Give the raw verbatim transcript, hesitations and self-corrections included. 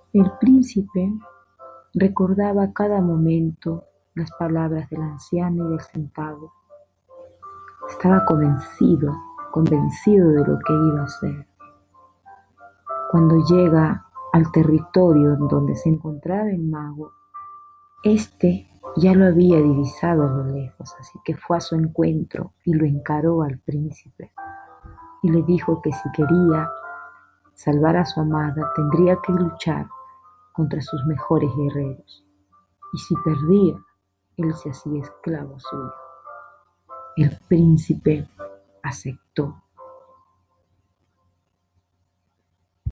El príncipe recordaba a cada momento las palabras del anciano y del centauro. Estaba convencido, convencido de lo que iba a hacer. Cuando llega al territorio donde se encontraba el mago, este ya lo había divisado a lo lejos, así que fue a su encuentro y lo encaró al príncipe y le dijo que si quería salvar a su amada tendría que luchar contra sus mejores guerreros, y si perdía, él se hacía esclavo suyo. El príncipe aceptó